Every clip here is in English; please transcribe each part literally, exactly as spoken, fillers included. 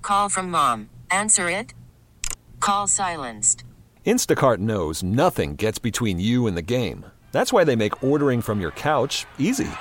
Call from mom. Answer it. Call silenced. Instacart knows nothing gets between you and the game. That's why they make ordering from your couch easy.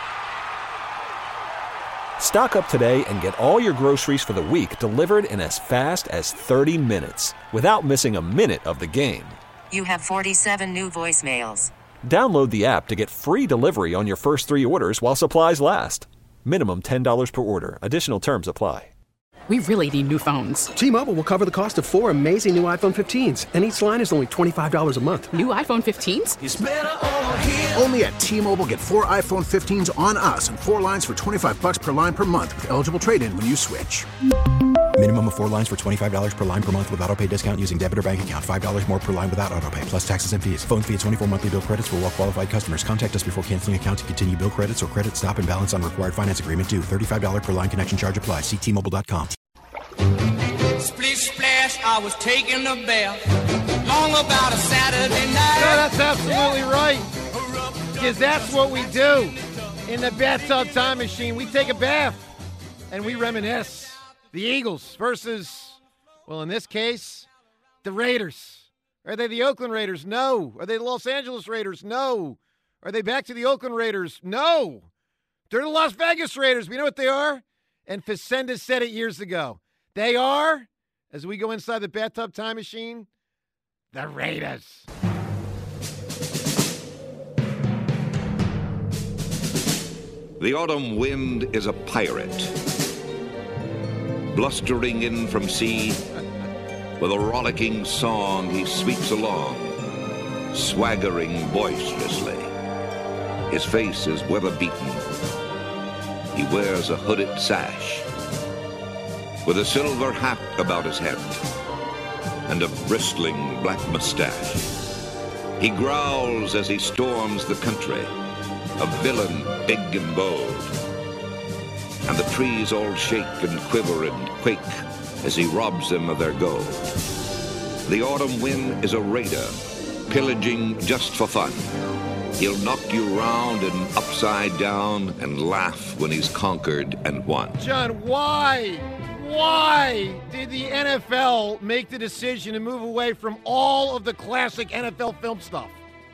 Stock up today and get all your groceries for the week delivered in as fast as thirty minutes without missing a minute of the game. You have forty-seven new voicemails. Download the app to get free delivery on your first three orders while supplies last. Minimum ten dollars per order. Additional terms apply. We really need new phones. T-Mobile will cover the cost of four amazing new iPhone fifteens, and each line is only twenty-five dollars a month. New iPhone fifteens? It's better over here. Only at T-Mobile, get four iPhone fifteens on us and four lines for twenty-five bucks per line per month with eligible trade-in when you switch. Minimum of four lines for twenty-five dollars per line per month with autopay discount using debit or bank account. five dollars more per line without autopay, plus taxes and fees. Phone fee at twenty-four monthly bill credits for well-qualified customers. Contact us before canceling account to continue bill credits or credit stop and balance on required finance agreement due. thirty-five dollars per line connection charge applies. See T Mobile dot com. Splish splash, I was taking a bath. Long about a Saturday night. Yeah, that's absolutely right. Because that's what we do. In the bathtub time machine, we take a bath and we reminisce. The Eagles versus, well, in this case, the Raiders. Are they the Oakland Raiders? No. Are they the Los Angeles Raiders? No. Are they back to the Oakland Raiders? No. They're the Las Vegas Raiders. We know what they are. And Facenda said it years ago. They are, as we go inside the bathtub time machine, the Raiders. The autumn wind is a pirate, blustering in from sea. With a rollicking song, he sweeps along, swaggering boisterously. His face is weather-beaten. He wears a hooded sash, with a silver hat about his head and a bristling black mustache. He growls as he storms the country, a villain big and bold. And the trees all shake and quiver and quake as he robs them of their gold. The autumn wind is a raider, pillaging just for fun. He'll knock you round and upside down and laugh when he's conquered and won. John, why? Why did the N F L make the decision to move away from all of the classic N F L film stuff?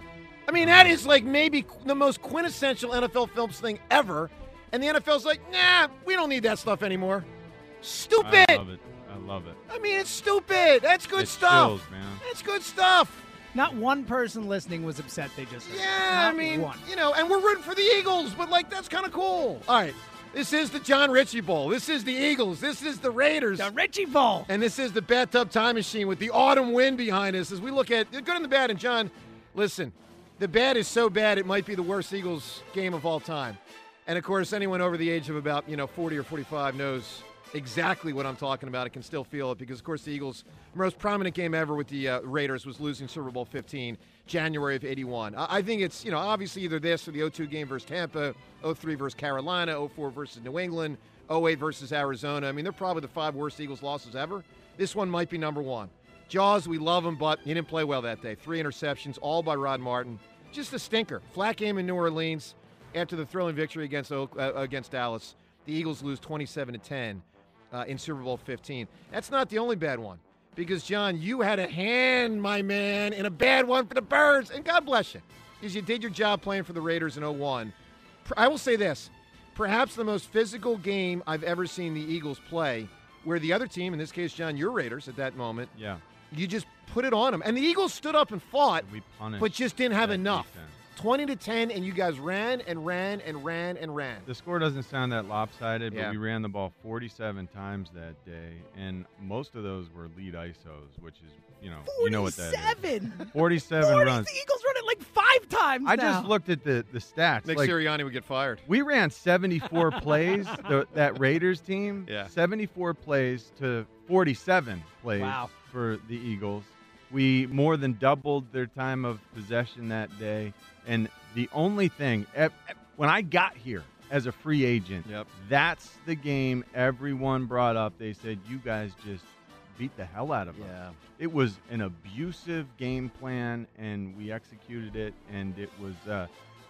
I mean, that is like maybe the most quintessential N F L films thing ever. And the N F L's like, nah, we don't need that stuff anymore. Stupid. I love it. I love it. I mean, it's stupid. That's good it's stuff. Chills, man. That's good stuff. Not one person listening was upset they just heard. Yeah, Not I mean, one. you know, and we're rooting for the Eagles, but, like, that's kind of cool. All right. This is the John Ritchie Bowl. This is the Eagles. This is the Raiders. The Ritchie Bowl. And this is the bathtub time machine with the autumn wind behind us as we look at the good and the bad. And, John, listen, the bad is so bad it might be the worst Eagles game of all time. And, of course, anyone over the age of about, you know, forty or forty-five knows exactly what I'm talking about. It can still feel it because, of course, the Eagles' most prominent game ever with the uh, Raiders was losing Super Bowl fifteen, January of eighty-one. I, I think it's, you know, obviously either this or the oh two game versus Tampa, oh three versus Carolina, oh four versus New England, oh eight versus Arizona. I mean, they're probably the five worst Eagles losses ever. This one might be number one. Jaws, we love him, but he didn't play well that day. Three interceptions, all by Rod Martin. Just a stinker. Flat game in New Orleans after the thrilling victory against Oak, uh, against Dallas. The Eagles lose twenty-seven to ten. Uh, in Super Bowl fifteen. That's not the only bad one. Because, John, you had a hand, my man, in a bad one for the Birds. And God bless you. Because you did your job playing for the Raiders in oh one. I will say this. Perhaps the most physical game I've ever seen the Eagles play, where the other team, in this case, John, your Raiders at that moment, yeah, you just put it on them. And the Eagles stood up and fought, we punished but just didn't have enough. Defense. twenty to ten, and you guys ran and ran and ran and ran. The score doesn't sound that lopsided, Yeah. but we ran the ball forty-seven times that day, and most of those were lead I S Os, which is, you know, you know what that is. forty-seven. forty-seven forty, runs. The Eagles run it like five times I now. just looked at the, the stats. Nick like, Sirianni would get fired. we ran seventy-four plays, the, that Raiders team, Yeah. seventy-four plays to forty-seven plays Wow. for the Eagles. We more than doubled their time of possession that day. And the only thing, when I got here as a free agent, Yep. that's the game everyone brought up. They said, you guys just beat the hell out of us. Yeah. It was an abusive game plan, and we executed it, and it was uh,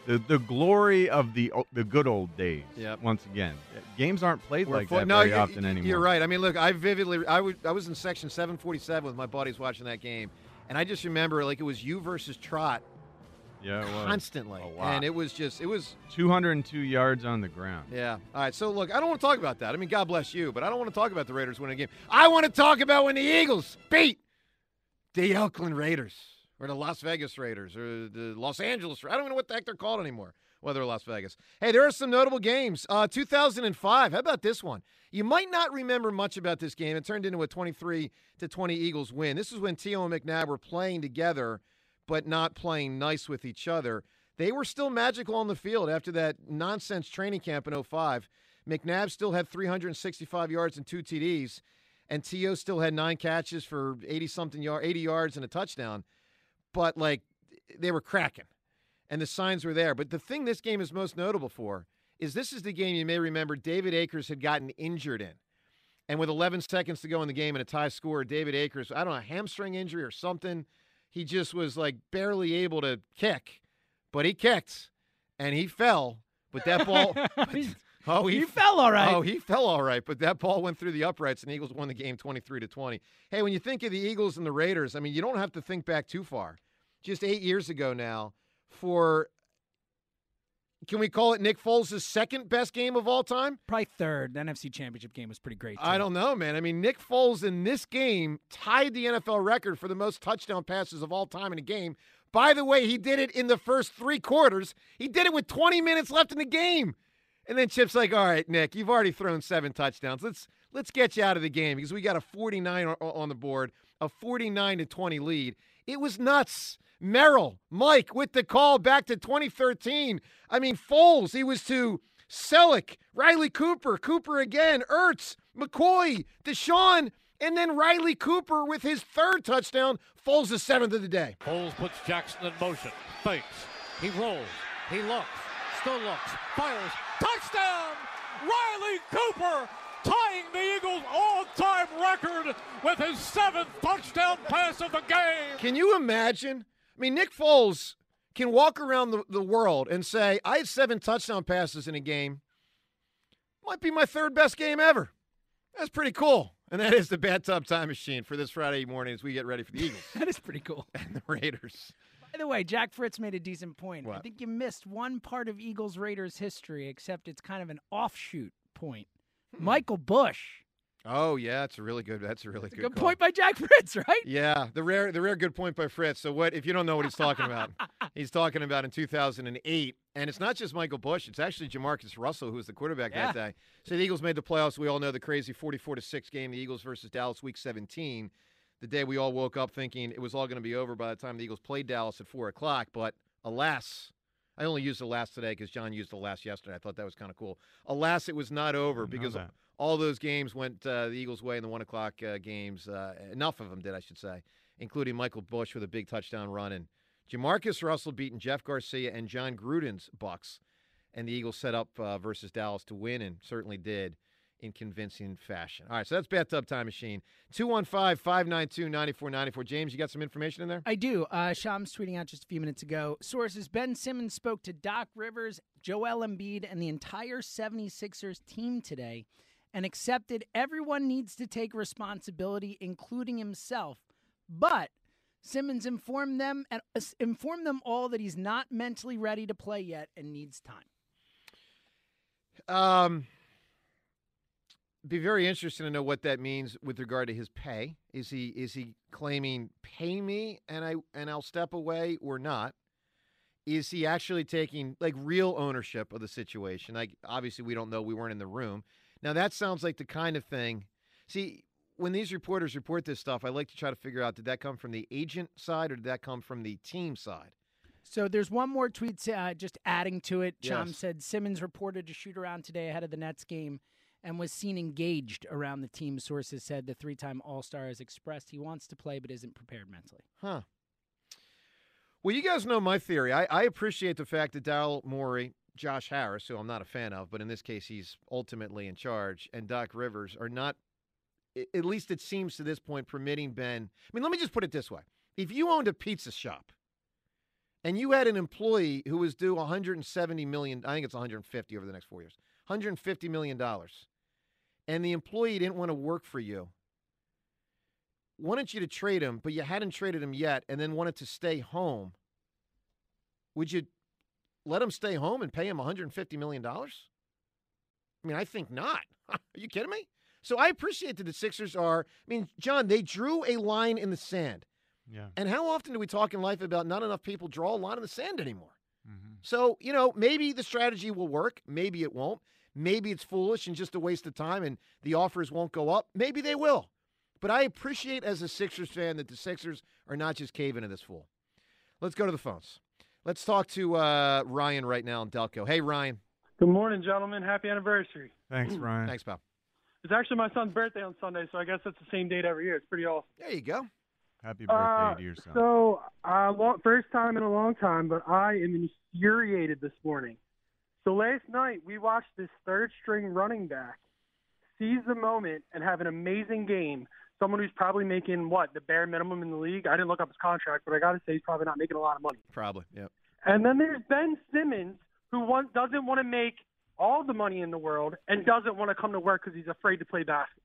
The the glory of the o- the good old days. Yep. Once again, games aren't played We're like fo- that no, very you're, often anymore. You're right. I mean, look, I vividly, I, would, I was in section seven forty-seven with my buddies watching that game, and I just remember like it was you versus Trot Yeah, it was. constantly, A lot. and it was just, it was. two hundred two yards on the ground. Yeah. All right. So look, I don't want to talk about that. I mean, God bless you, but I don't want to talk about the Raiders winning a game. I want to talk about when the Eagles beat the Oakland Raiders or the Las Vegas Raiders or the Los Angeles. I don't even know what the heck they're called anymore. Whether Las Vegas. Hey, there are some notable games. Uh, two thousand five. How about this one? You might not remember much about this game. It turned into a twenty-three to twenty Eagles win. This is when Tio and McNabb were playing together, but not playing nice with each other. They were still magical on the field after that nonsense training camp in oh five. McNabb still had three hundred sixty-five yards and two T Ds, and Tio still had nine catches for eighty-something yard, eighty yards and a touchdown. But, like, they were cracking. And the signs were there. But the thing this game is most notable for is this is the game you may remember David Akers had gotten injured in. And with eleven seconds to go in the game and a tie score, David Akers, I don't know, a hamstring injury or something, he just was like barely able to kick. But he kicked, and he fell. But that ball – oh, he, he fell all right. Oh, he fell all right. But that ball went through the uprights, and the Eagles won the game twenty-three to twenty. Hey, when you think of the Eagles and the Raiders, I mean, you don't have to think back too far. Just eight years ago now, for, can we call it Nick Foles' second best game of all time? Probably third. The N F C Championship game was pretty great, too. I don't know, man. I mean, Nick Foles in this game tied the N F L record for the most touchdown passes of all time in a game. By the way, he did it in the first three quarters. He did it with twenty minutes left in the game. And then Chip's like, all right, Nick, you've already thrown seven touchdowns. Let's let's get you out of the game because we got a forty-nine on the board, a forty-nine to twenty lead. It was nuts. Merrill, Mike with the call back to twenty thirteen. I mean, Foles, he was to Selleck, Riley Cooper, Cooper again, Ertz, McCoy, Deshaun, and then Riley Cooper with his third touchdown. Foles the seventh of the day. Foles puts Jackson in motion, fakes, he rolls, he looks, still looks, fires, touchdown! Riley Cooper tying the Eagles' all-time record with his seventh touchdown pass of the game. Can you imagine? I mean, Nick Foles can walk around the, the world and say, I had seven touchdown passes in a game. Might be my third best game ever. That's pretty cool. And that is the Bathtub Time Machine for this Friday morning as we get ready for the Eagles. That is pretty cool. And the Raiders. By the way, Jack Fritz made a decent point. What? I think you missed one part of Eagles-Raiders history, except it's kind of an offshoot point. Hmm. Michael Bush. Oh, yeah, that's a really good That's a really that's good, a good call. point by Jack Fritz, right? Yeah, the rare the rare good point by Fritz. So what if you don't know what he's talking about? He's talking about in two thousand eight, and it's not just Michael Bush, it's actually Jamarcus Russell who was the quarterback yeah. that day. So the Eagles made the playoffs. We all know the crazy forty-four to six game, the Eagles versus Dallas week seventeen. The day we all woke up thinking it was all going to be over by the time the Eagles played Dallas at four o'clock, but alas, I only used alas today because John used alas yesterday. I thought that was kind of cool. Alas, it was not over because that. all those games went uh, the Eagles' way in the one o'clock uh, games. Uh, enough of them did, I should say, including Michael Bush with a big touchdown run and Jamarcus Russell beating Jeff Garcia and John Gruden's Bucks. And the Eagles set up uh, versus Dallas to win and certainly did in convincing fashion. All right, so that's Bathtub Time Machine. two one five, five nine two, nine four nine four. James, you got some information in there? I do. Uh, Shams tweeting out just a few minutes ago. Sources, Ben Simmons spoke to Doc Rivers, Joel Embiid, and the entire seventy-sixers team today and accepted everyone needs to take responsibility, including himself. But Simmons informed them and uh, informed them all that he's not mentally ready to play yet and needs time. Um, be very interesting to know what that means with regard to his pay. Is he is he claiming pay me and I and I'll step away or not? Is he actually taking like real ownership of the situation? Like obviously we don't know. We weren't in the room. Now that sounds like the kind of thing. See, when these reporters report this stuff, I like to try to figure out, did that come from the agent side or did that come from the team side? So there's one more tweet uh, just adding to it. Yes. Chom said Simmons reported to shoot around today ahead of the Nets game and was seen engaged around the team. Sources said the three-time All-Star has expressed he wants to play but isn't prepared mentally. Huh. Well, you guys know my theory. I, I appreciate the fact that Daryl Morey, Josh Harris, who I'm not a fan of, but in this case he's ultimately in charge, and Doc Rivers are not, at least it seems to this point, permitting Ben. I mean, let me just put it this way. If you owned a pizza shop and you had an employee who was due one hundred seventy million dollars, I think it's one hundred fifty over the next four years, one hundred fifty million dollars, and the employee didn't want to work for you, wanted you to trade him, but you hadn't traded him yet, and then wanted to stay home, would you let him stay home and pay him one hundred fifty million dollars? I mean, I think not. Are you kidding me? So I appreciate that the Sixers are, I mean, John, they drew a line in the sand. Yeah. And how often do we talk in life about not enough people draw a line in the sand anymore? Mm-hmm. So, you know, maybe the strategy will work. Maybe it won't. Maybe it's foolish and just a waste of time and the offers won't go up. Maybe they will. But I appreciate as a Sixers fan that the Sixers are not just caving to this fool. Let's go to the phones. Let's talk to uh, Ryan right now in Delco. Hey, Ryan. Good morning, gentlemen. Happy anniversary. Thanks, Ryan. Thanks, pal. It's actually my son's birthday on Sunday, so I guess it's the same date every year. It's pretty awesome. There you go. Happy birthday uh, to your son. So, uh, long, first time in a long time, but I am infuriated this morning. So last night, we watched this third-string running back seize the moment and have an amazing game. Someone who's probably making, what, the bare minimum in the league? I didn't look up his contract, but I got to say he's probably not making a lot of money. Probably, yep. And then there's Ben Simmons, who want, doesn't want to make all the money in the world and doesn't want to come to work because he's afraid to play basketball.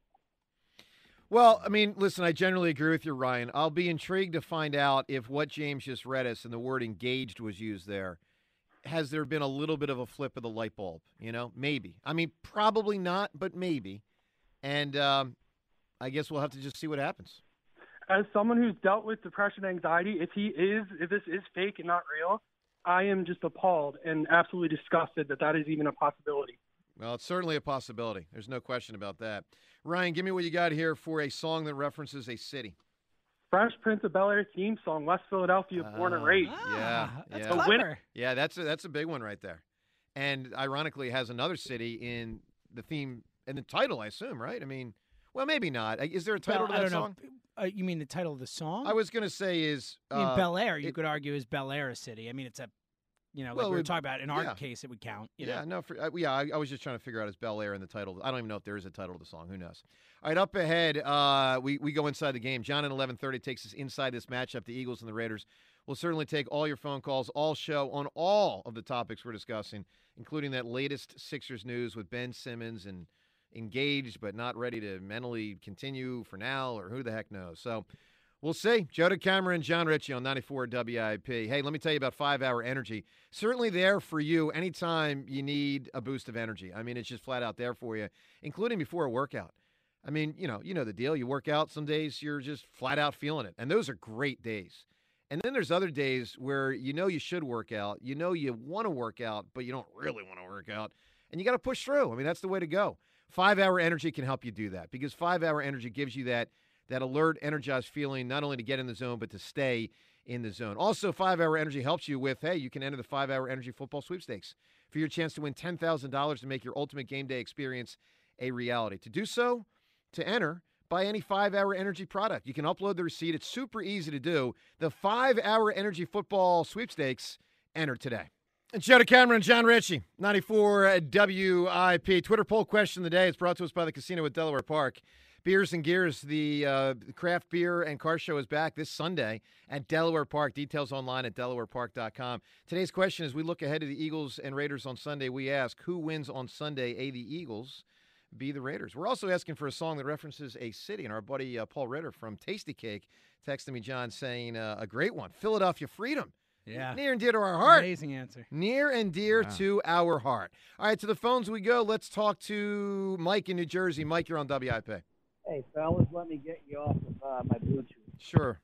Well, I mean, listen, I generally agree with you, Ryan. I'll be intrigued to find out if what James just read us and the word engaged was used there, has there been a little bit of a flip of the light bulb? You know, maybe. I mean, probably not, but maybe. And um, I guess we'll have to just see what happens. As someone who's dealt with depression and anxiety, if he is, if this is fake and not real, I am just appalled and absolutely disgusted that that is even a possibility. Well, it's certainly a possibility. There's no question about that. Ryan, give me what you got here for a song that references a city. Fresh Prince of Bel-Air theme song, West Philadelphia, uh, born and raised. Yeah, that's yeah. clever. Yeah, that's a, that's a big one right there. And ironically, it has another city in the theme and the title, I assume, right? I mean, well, maybe not. Is there a title well, to that I don't song? know. Uh, you mean the title of the song? I was going to say is... I mean, uh, Bel Air, you it, could argue, is Bel Air a city. I mean, it's a, you know, like well, we were it, talking about, in our yeah. case, it would count. You yeah, know? no, for, uh, yeah, I, I was just trying to figure out is Bel Air in the title. I don't even know if there is a title to the song. Who knows? All right, up ahead, uh, we, we go inside the game. John at eleven thirty takes us inside this matchup, the Eagles and the Raiders. We'll certainly take all your phone calls, all show, on all of the topics we're discussing, including that latest Sixers news with Ben Simmons and engaged but not ready to mentally continue for now, or who the heck knows. So we'll see. Joe DeCamara and John Ritchie on ninety-four W I P. Hey, let me tell you about five hour Energy. Certainly there for you anytime you need a boost of energy. I mean, it's just flat out there for you, including before a workout. I mean, you know, you know the deal. You work out, some days you're just flat out feeling it, and those are great days. And then there's other days where you know you should work out, you know you want to work out, but you don't really want to work out, and you got to push through. I mean, that's the way to go. five hour Energy can help you do that because five hour Energy gives you that that alert, energized feeling, not only to get in the zone, but to stay in the zone. Also, five hour Energy helps you with, hey, you can enter the five hour Energy Football Sweepstakes for your chance to win ten thousand dollars to make your ultimate game day experience a reality. To do so, to enter, buy any five hour Energy product. You can upload the receipt. It's super easy to do. The five hour Energy Football Sweepstakes, enter today. And Joe DeCamara and John Ritchie, ninety-four W I P. Twitter poll question of the day is brought to us by the Casino at Delaware Park. Beers and Gears, the uh, craft beer and car show is back this Sunday at Delaware Park. Details online at delaware park dot com. Today's question, as we look ahead to the Eagles and Raiders on Sunday, we ask, who wins on Sunday? A, the Eagles, B, the Raiders. We're also asking for a song that references a city, and our buddy uh, Paul Ritter from Tasty Cake texted me, John, saying uh, a great one, Philadelphia Freedom. Yeah. Near and dear to our heart. Amazing answer. Near and dear Wow. to our heart. All right, to the phones we go. Let's talk to Mike in New Jersey. Mike, you're on W I P. Hey, fellas, let me get you off of uh, my Bluetooth. Sure.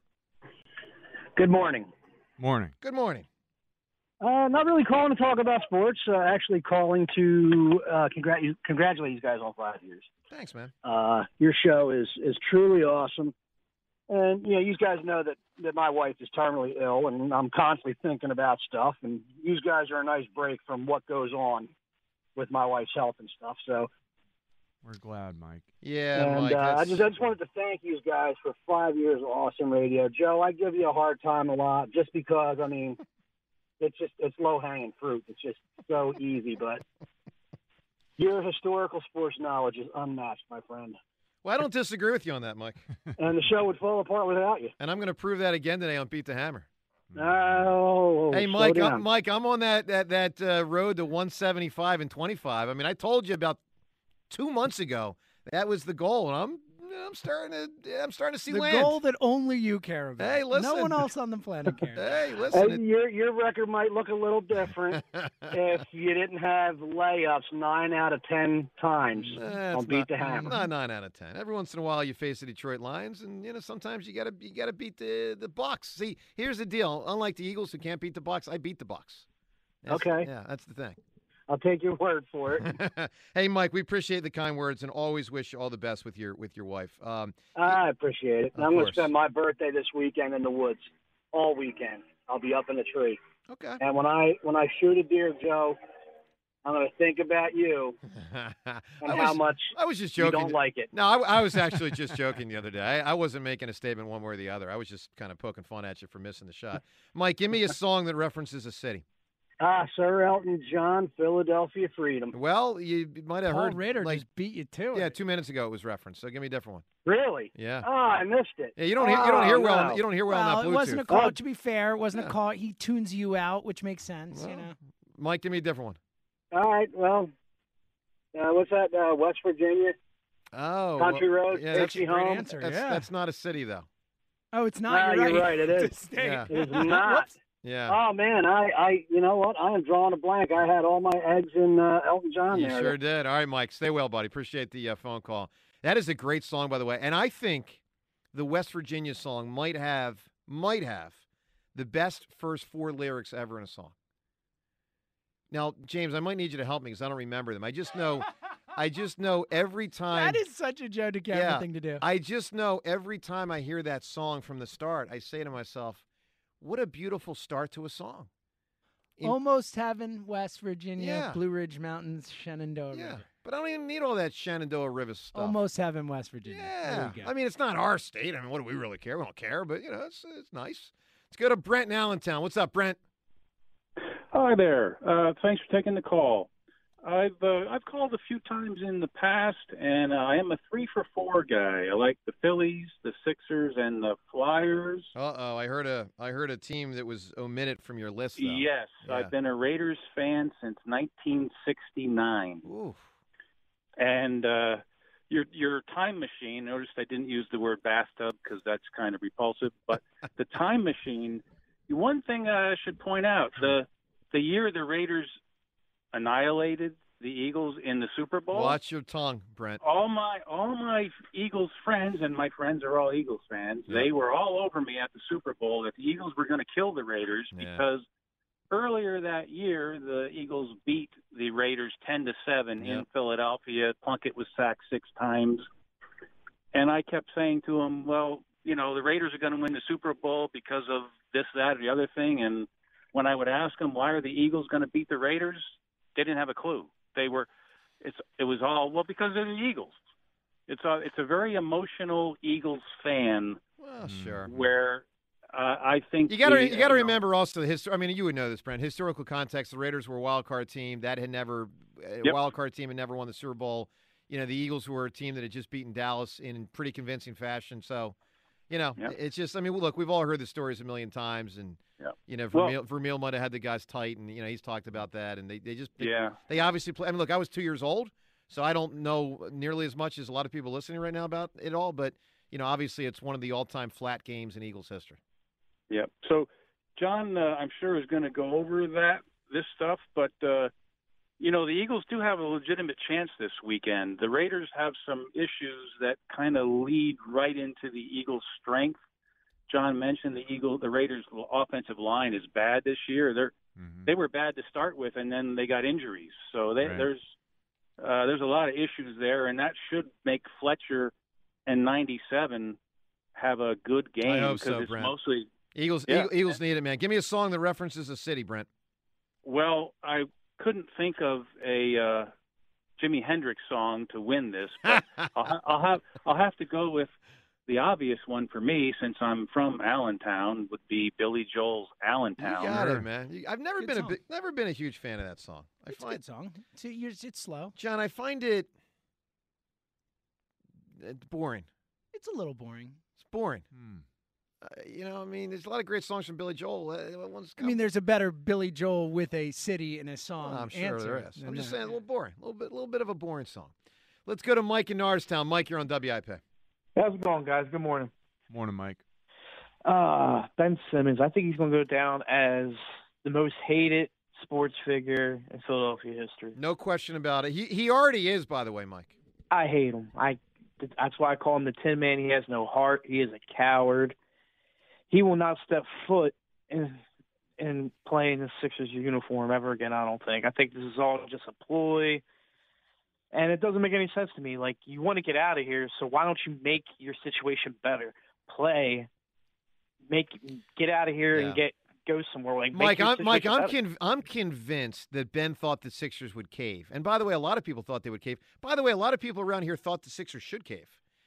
Good morning. Morning. Good morning. Uh, not really calling to talk about sports. Uh, actually calling to uh, congrat- congratulate you guys on five years. Thanks, man. Uh, your show is, is truly awesome. And, you know, you guys know that, that my wife is terminally ill, and I'm constantly thinking about stuff. And you guys are a nice break from what goes on with my wife's health and stuff. So we're glad, Mike. Yeah, and Mike. uh, I just I just wanted to thank you guys for five years of awesome radio. Joe, I give you a hard time a lot just because, I mean, it's just it's low-hanging fruit. It's just so easy. But your historical sports knowledge is unmatched, my friend. Well, I don't disagree with you on that, Mike. And the show would fall apart without you. And I'm going to prove that again today on Beat the Hammer. Oh, Hey, slow Mike, down. I'm, Mike, I'm on that that that uh, road to one seventy-five and twenty-five. I mean, I told you about two months ago that was the goal, and I'm I'm starting to I'm starting to see the land. goal that only you care about. Hey, listen. No one else on the planet cares. Hey, Hey, listen. your your record might look a little different if you didn't have layups nine out of ten times That's on Beat not, the Hammer. Not nine out of ten. Every once in a while, you face the Detroit Lions, and you know sometimes you gotta you gotta beat the the Bucks. See, here's the deal. Unlike the Eagles who can't beat the Bucks, I beat the Bucks. That's- Okay. Yeah, that's the thing. I'll take your word for it. Hey, Mike, we appreciate the kind words and always wish you all the best with your with your wife. Um, I appreciate it. Of I'm going to course. spend my birthday this weekend in the woods, all weekend. I'll be up in the tree. Okay. And when I when I shoot a deer, Joe, I'm going to think about you and I how was- much I was just you joking. don't like it. No, I, I was actually just joking the other day. I, I wasn't making a statement one way or the other. I was just kind of poking fun at you for missing the shot. Mike, give me a song that references a city. Ah, Sir Elton John, Philadelphia Freedom. Well, you might have Paul heard. Ritter like, just beat you to yeah, it. two minutes ago it was referenced. So give me a different one. Really? Yeah. Oh, I missed it. Yeah, you don't hear. You don't hear Oh, well. no. You don't hear well, Well, on that it Bluetooth. wasn't a call. Oh. To be fair, it wasn't Yeah. a call. He tunes you out, which makes sense. Well, you know. Mike, give me a different one. All right, well, uh, what's that, uh, West Virginia? Oh, Country well, Road, yeah, takes that's you a great home. answer. That's, yeah. that's not a city though. Oh, it's not. Ah, you're, you're right. right, it It's a is. state. Yeah. It's not. Whoops. Yeah. Oh man, I, I, you know what? I am drawing a blank. I had all my eggs in uh, Elton John You there. sure did. All right, Mike. Stay well, buddy. Appreciate the uh, phone call. That is a great song, by the way. And I think the West Virginia song might have might have the best first four lyrics ever in a song. Now, James, I might need you to help me because I don't remember them. I just know, I just know every time. That is such a Joe DeCamera Yeah. thing to do. I just know every time I hear that song from the start, I say to myself, "What a beautiful start to a song." In- Almost Heaven, West Virginia, Yeah. Blue Ridge Mountains, Shenandoah yeah, River. but I don't even need all that Shenandoah River stuff. Almost Heaven, West Virginia. There Yeah, we go. I mean, it's not our state. I mean, what do we really care? We don't care, but you know, it's it's nice. Let's go to Brent in Allentown. What's up, Brent? Hi there. Uh, thanks for taking the call. I've uh, I've called a few times in the past, and uh, I am a three for four guy. I like the Phillies, the Sixers, and the Flyers. Uh oh, I heard a I heard a team that was omitted from your list. Though. Yes, Yeah. I've been a Raiders fan since nineteen sixty-nine. Ooh. And uh, your your time machine. Notice I didn't use the word bathtub because that's kind of repulsive. But the time machine. One thing I should point out: the the year the Raiders annihilated the Eagles in the Super Bowl. Watch your tongue, Brent. All my all my Eagles friends, and my friends are all Eagles fans, Yeah. they were all over me at the Super Bowl that the Eagles were going to kill the Raiders Yeah. because earlier that year the Eagles beat the Raiders ten to seven Yeah. in Philadelphia. Plunkett was sacked six times, and I kept saying to him, "Well, you know, the Raiders are going to win the Super Bowl because of this, that, or the other thing." And when I would ask them, "Why are the Eagles going to beat the Raiders?" they didn't have a clue. They were, it's it was all well because they're the Eagles. It's a it's a very emotional Eagles fan. Well, sure. Where uh, I think You got to the, you got to know, remember also the history. I mean, you would know this, Brent. Historical context: the Raiders were a wild card team that had never a Yep. wild card team had never won the Super Bowl. You know, the Eagles were a team that had just beaten Dallas in pretty convincing fashion. So, you know, Yep. it's just. I mean, look, we've all heard the stories a million times, and Yep. you know, Well- Vermeil, Vermeil might have had the guys tight, and you know, he's talked about that, and they, they just they, Yeah. they obviously play. I mean, look, I was two years old, so I don't know nearly as much as a lot of people listening right now about it all. But you know, obviously, it's one of the all-time flat games in Eagles history. Yep. So John, uh, I'm sure is going to go over that this stuff, but uh, you know, the Eagles do have a legitimate chance this weekend. The Raiders have some issues that kind of lead right into the Eagles' strength. John mentioned the Eagle, the Raiders' offensive line is bad this year. They're Mm-hmm. they were bad to start with, and then they got injuries. So they, Right. there's uh, there's a lot of issues there, and that should make Fletcher and ninety-seven have a good game I hope because so, it's Brent. mostly Eagles, Yeah. Eagle- Eagles need it, man. Give me a song that references a city, Brent. Well, I couldn't think of a uh, Jimi Hendrix song to win this, but I'll, ha- I'll have I'll have to go with the obvious one for me, since I'm from Allentown, would be Billy Joel's You Allentown. got it, man. You- I've never Good been a song. big, never been a huge fan of that song. I It's a find good song. It's, it's, it's slow. John, I find it uh, boring. It's a little boring. It's boring. Uh, you know, I mean, there's a lot of great songs from Billy Joel. Uh, one's I mean, there's a better Billy Joel with a city in a song. Well, I'm sure answer there is. than I'm just that. saying, a little boring, a little bit, a little bit of a boring song. Let's go to Mike in Norristown. Mike, you're on W I P. How's it going, guys? Good morning. Morning, Mike. Uh, Ben Simmons. I think he's going to go down as the most hated sports figure in Philadelphia history. No question about it. He he already is, by the way, Mike. I hate him. I that's why I call him the Tin Man. He has no heart. He is a coward. He will not step foot in in playing the Sixers uniform ever again. I don't think. I think this is all just a ploy, and it doesn't make any sense to me. Like, you want to get out of here, so why don't you make your situation better? Play, make get out of here Yeah. and get. Go somewhere. Like, make Mike, your I'm, Mike, situation I'm better. conv- I'm convinced that Ben thought the Sixers would cave. And by the way, a lot of people thought they would cave. By the way, a lot of people around here thought the Sixers should cave.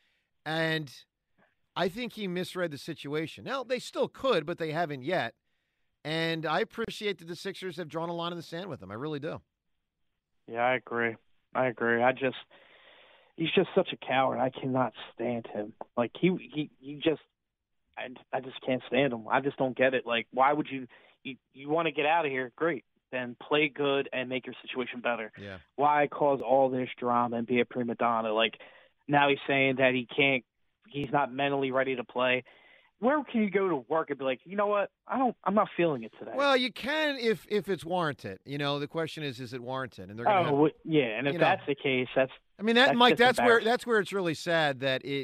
And I think he misread the situation. Now, they still could, but they haven't yet. And I appreciate that the Sixers have drawn a line in the sand with him. I really do. Yeah, I agree. I agree. I just he's just such a coward. I cannot stand him. Like, he he he just I, I just can't stand him. I just don't get it. Like, why would you you, you want to get out of here? Great. Then play good and make your situation better. Yeah. Why cause all this drama and be a prima donna? Like, now he's saying that he can't he's not mentally ready to play. Where can you go to work and be like, you know what? I don't I'm not feeling it today. Well, you can if if it's warranted. You know, the question is, is it warranted? And they're gonna Oh, have, well, yeah, and if you know. that's the case, that's I mean, that that's Mike, just that's where embarrassing. that's where it's really sad that it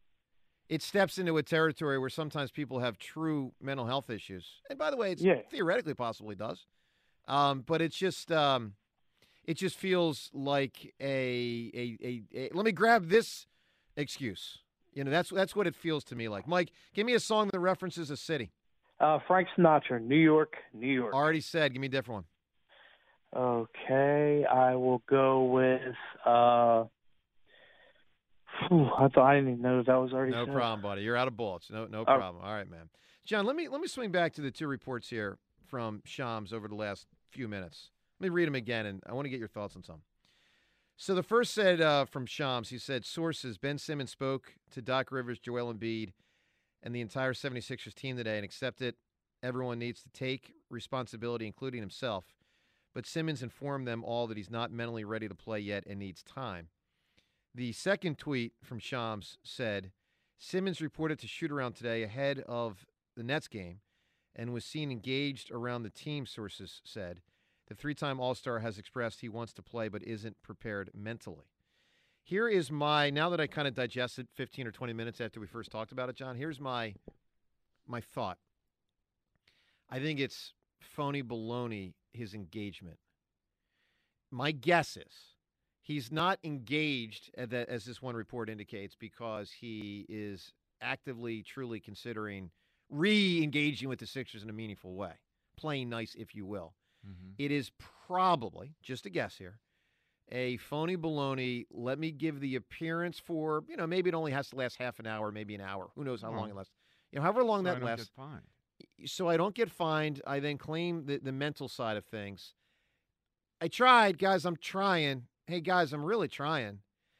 it steps into a territory where sometimes people have true mental health issues. And by the way, it's Yeah. theoretically possibly does. Um, but it's just um, it just feels like a, a, a, a let me grab this excuse. You know, that's that's what it feels to me like. Mike, give me a song that references a city. Uh, Frank Sinatra, New York, New York. Already said, give me a different one. Okay, I will go with. Uh, whew, I thought I didn't even know that was already. No said. problem, buddy. You're out of bullets. No, no Oh. problem. All right, man. John, let me let me swing back to the two reports here from Shams over the last few minutes. Let me read them again, and I want to get your thoughts on some. So the first said uh, from Shams, he said, sources, Ben Simmons spoke to Doc Rivers, Joel Embiid, and the entire seventy-sixers team today and accepted everyone needs to take responsibility, including himself. But Simmons informed them all that he's not mentally ready to play yet and needs time. The second tweet from Shams said, Simmons reported to shoot-around today ahead of the Nets game and was seen engaged around the team, sources said. The three-time All-Star has expressed he wants to play but isn't prepared mentally. Here is my, now that I kind of digested fifteen or twenty minutes after we first talked about it, John, here's my my thought. I think it's phony baloney, his engagement. My guess is he's not engaged, as this one report indicates, because he is actively, truly considering re-engaging with the Sixers in a meaningful way, playing nice, if you will. Mm-hmm. It is probably, just a guess here, a phony baloney. Let me give the appearance for, you know, maybe it only has to last half an hour, maybe an hour. Who knows how Oh. long it lasts. You know, however long So I that don't lasts. get fined. So I don't get fined. I then claim the, the mental side of things. I tried, guys, I'm trying. Hey, guys, I'm really trying.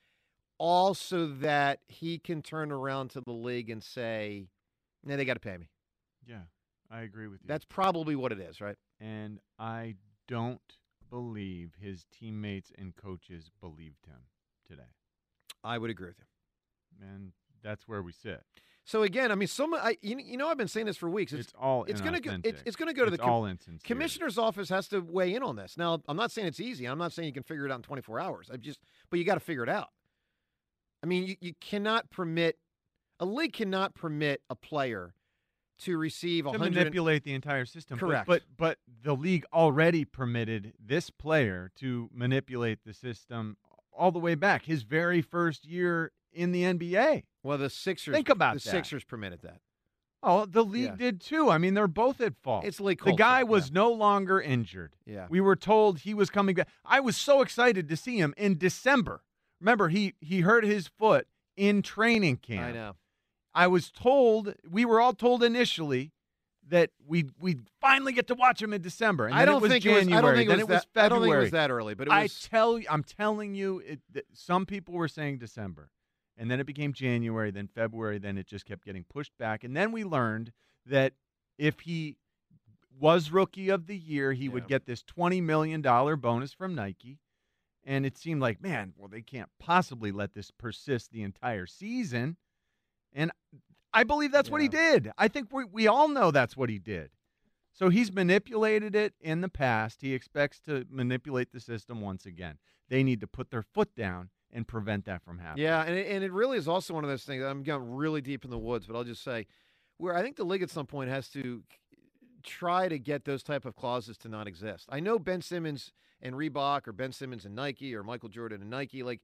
Also that he can turn around to the league and say, nah, they got to pay me. Yeah, I agree with you. That's probably what it is, right? And I don't believe his teammates and coaches believed him today. I would agree with you. And that's where we sit. So again, I mean, some I you, you know I've been saying this for weeks. It's, It's all it's going to go. inauthentic. It's, it's going to go to It's the com- all insincere. commissioner's office has to weigh in on this. Now, I'm not saying it's easy. I'm not saying you can figure it out in twenty-four hours. I just, but you got to figure it out. I mean, you, you cannot permit a league cannot permit a player to receive a To hundred manipulate the entire system. But- Correct. But, but the league already permitted this player to manipulate the system all the way back. His very first year in the N B A. Well, the Sixers Think about the that. Sixers permitted that. Oh, the league Yeah. did too. I mean, they're both at fault. It's league The culture, guy yeah. was no longer injured. Yeah. We were told he was coming back. I was so excited to see him in December. Remember, he he hurt his foot in training camp. I know. I was told, we were all told initially that we we finally get to watch him in December. And I then don't it was think January. it was. I don't think then it was, it was that, I don't think it February. was that early, but it I was. tell you, I'm telling you, it, that some people were saying December. And then it became January, then February, then it just kept getting pushed back. And then we learned that if he was Rookie of the Year, he yeah. would get this twenty million dollars bonus from Nike. And it seemed like, man, well, they can't possibly let this persist the entire season. And I believe that's yeah. what he did. I think we, we all know that's what he did. So he's manipulated it in the past. He expects to manipulate the system once again. They need to put their foot down and prevent that from happening. Yeah, and it, and it really is also one of those things. I'm going really deep in the woods, but I'll just say where I think the league at some point has to try to get those type of clauses to not exist. I know Ben Simmons and Reebok or Ben Simmons and Nike or Michael Jordan and Nike, like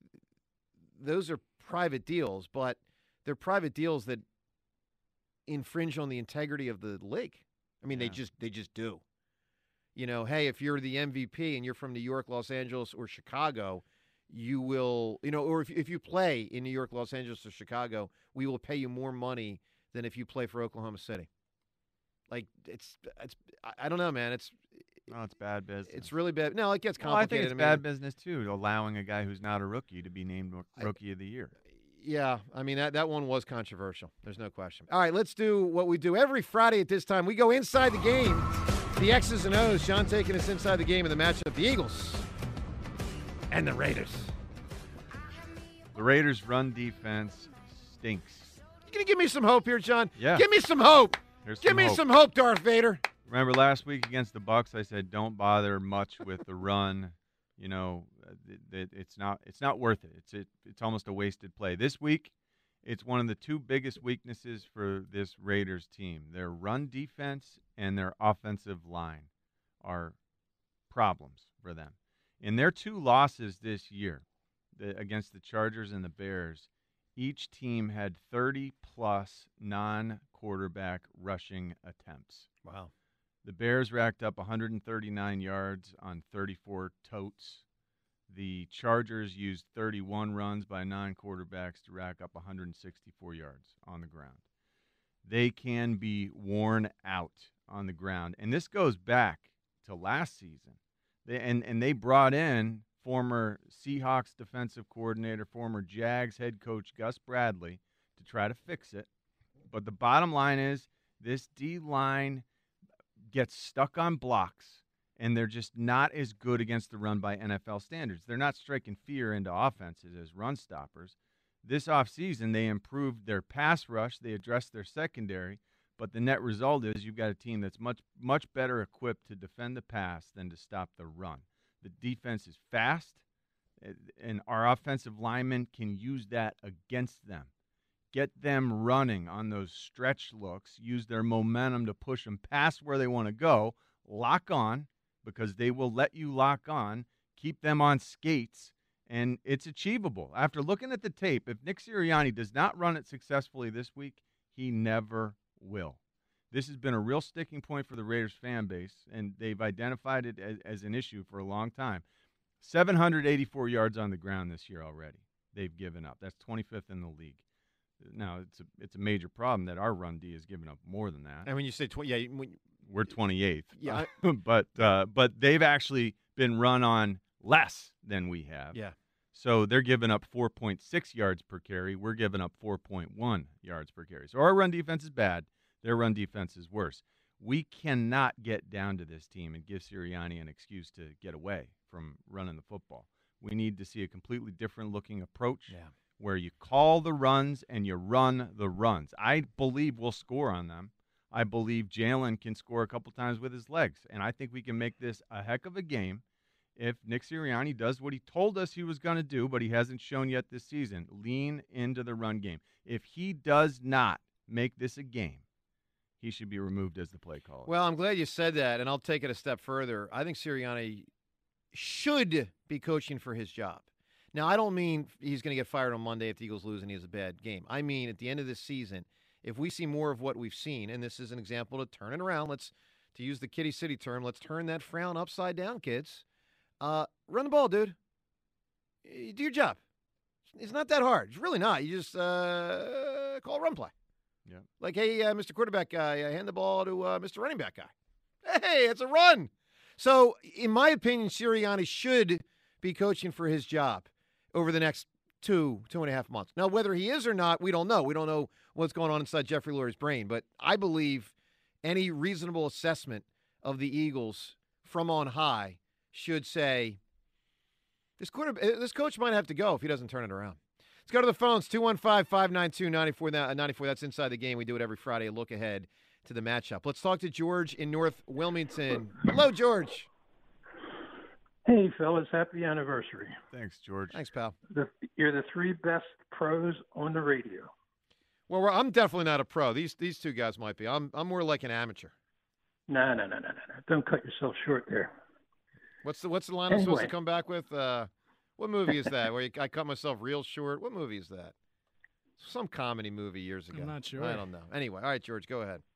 those are private deals, but they're private deals that infringe on the integrity of the league. I mean, yeah. they just they just do. You know, hey, if you're the M V P and you're from New York, Los Angeles, or Chicago, you will, you know, or if if you play in New York, Los Angeles, or Chicago, we will pay you more money than if you play for Oklahoma City. Like it's it's I don't know, man. It's no, it's bad business. It's really bad. No, it gets complicated. Well, I think it's I mean, bad business too, allowing a guy who's not a rookie to be named Rookie I, of the Year. Yeah, I mean, that, that one was controversial. There's no question. All right, let's do what we do every Friday at this time. We go inside the game, the X's and O's. John taking us inside the game of the matchup, the Eagles and the Raiders. The Raiders' run defense stinks. You going to give me some hope here, John? Yeah. Give me some hope. Here's give some me hope. some hope, Darth Vader. Remember last week against the Bucs, I said don't bother much with the run. You know, it, it, it's not it's not worth it. It's it, it's almost a wasted play. This week, it's one of the two biggest weaknesses for this Raiders team. Their run defense and their offensive line are problems for them. In their two losses this year, the, against the Chargers and the Bears, each team had thirty-plus non-quarterback rushing attempts. Wow. The Bears racked up one hundred thirty-nine yards on thirty-four totes. The Chargers used thirty-one runs by non-quarterbacks to rack up one hundred sixty-four yards on the ground. They can be worn out on the ground. And this goes back to last season. They, and, and they brought in former Seahawks defensive coordinator, former Jags head coach Gus Bradley to try to fix it. But the bottom line is this D-line gets stuck on blocks, and they're just not as good against the run by N F L standards. They're not striking fear into offenses as run stoppers. This offseason, they improved their pass rush. They addressed their secondary, but the net result is you've got a team that's much, much better equipped to defend the pass than to stop the run. The defense is fast, and our offensive linemen can use that against them. Get them running on those stretch looks, use their momentum to push them past where they want to go, lock on, because they will let you lock on, keep them on skates, and it's achievable. After looking at the tape, if Nick Sirianni does not run it successfully this week, he never will. This has been a real sticking point for the Raiders fan base, and they've identified it as, as an issue for a long time. seven hundred eighty-four yards on the ground this year already they've given up. That's twenty-fifth in the league. Now, it's a it's a major problem that our run D has given up more than that. And when you say twenty, yeah, when, we're twenty-eighth. Yeah, uh, but uh, but they've actually been run on less than we have. Yeah. So they're giving up four point six yards per carry. We're giving up four point one yards per carry. So our run defense is bad. Their run defense is worse. We cannot get down to this team and give Sirianni an excuse to get away from running the football. We need to see a completely different looking approach. Yeah. Where you call the runs and you run the runs. I believe we'll score on them. I believe Jalen can score a couple times with his legs, and I think we can make this a heck of a game if Nick Sirianni does what he told us he was going to do, but he hasn't shown yet this season, lean into the run game. If he does not make this a game, he should be removed as the play caller. Well, I'm glad you said that, and I'll take it a step further. I think Sirianni should be coaching for his job. Now, I don't mean he's going to get fired on Monday if the Eagles lose and he has a bad game. I mean, at the end of this season, if we see more of what we've seen, and this is an example to turn it around, let's, to use the Kitty City term, let's turn that frown upside down, kids. Uh, run the ball, dude. Do your job. It's not that hard. It's really not. You just uh, call a run play. Yeah. Like, hey, uh, Mister Quarterback guy, uh, hand the ball to uh, Mister Running Back guy. Hey, it's a run. So, in my opinion, Sirianni should be coaching for his job over the next two, two and a half months. Now, whether he is or not, we don't know. We don't know what's going on inside Jeffrey Lurie's brain. But I believe any reasonable assessment of the Eagles from on high should say this quarter, this coach might have to go if he doesn't turn it around. Let's go to the phones, two one five, five nine two, nine four nine four. That's Inside the Game. We do it every Friday, a look ahead to the matchup. Let's talk to George in North Wilmington. Hello, George. Hey, fellas, happy anniversary. Thanks, George. Thanks, pal. The, you're the three best pros on the radio. Well, we're, I'm definitely not a pro. These these two guys might be. I'm I'm more like an amateur. No, no, no, no, no, no. Don't cut yourself short there. What's the what's the line I'm supposed to Anyway. come back with? Uh, what movie is that? Where you, I cut myself real short? What movie is that? Some comedy movie years ago. I'm not sure. I don't know. Anyway, all right, George, go ahead.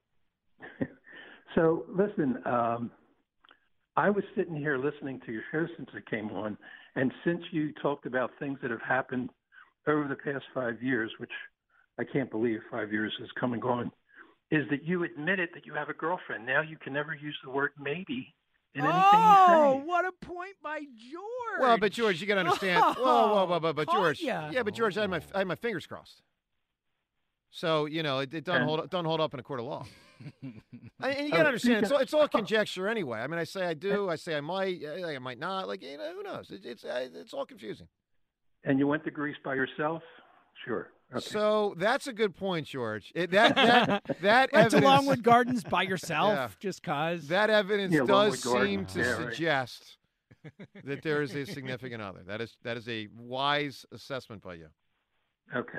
So, listen, um, I was sitting here listening to your show since it came on, and since you talked about things that have happened over the past five years, which I can't believe five years has come and gone, is that you admitted that you have a girlfriend. Now you can never use the word maybe in anything Oh, you say. what a point by George. Well, but George, you got to understand. whoa, whoa, whoa, whoa, but Caught George, ya. yeah, but George, I had my I had my fingers crossed. So you know, it, it doesn't And- hold doesn't hold up in a court of law. I, and you Oh, got to understand, it's speaking- all, it's all conjecture anyway. I mean, I say I do, I say I might, I, I might not. Like you know, who knows? It, it's I, it's all confusing. And you went to Greece by yourself? Sure. Okay. So that's a good point, George. It, that that that Went to evidence, Longwood Gardens by yourself, Yeah. just cause. that evidence Yeah, does Longwood seem Gardens. to Yeah, right. suggest that there is a significant other. That is that is a wise assessment by you. Okay.